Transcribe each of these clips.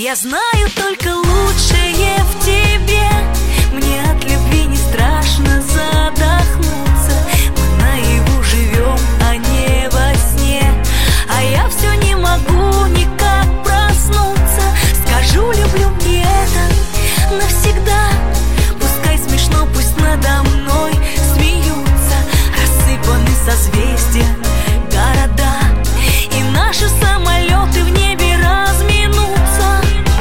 Я знаю только лучшее в тебе. Мне от любви не страшно задохнуться. Мы наяву живем, а не во сне. А я все не могу никак проснуться. Скажу, люблю, и это навсегда. Пускай смешно, пусть надо мной смеются. Рассыпаны созвездия, города, и наши самолеты в небе разминутся.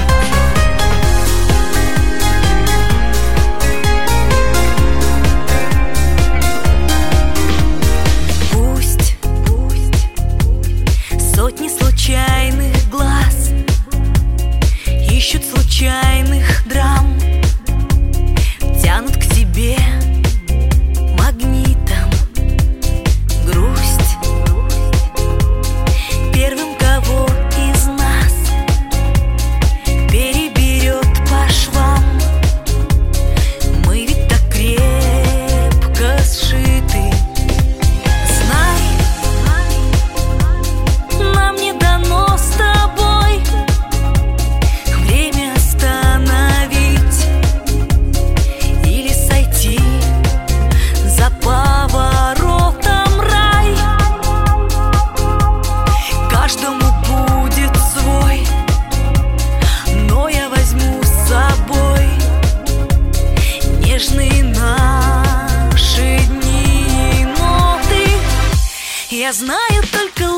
Пусть сотни случайных глаз ищут случайных драм, тянут к себе магнитом. Грусть первым, кого из нас переберет по швам. Мы ведь так крепко сшиты. Знай, нам не дано с тобой время остановить или сойти за поворотом рай. Каждому будет свой, но я возьму с собой нежные наши дни, ноты. Я знаю только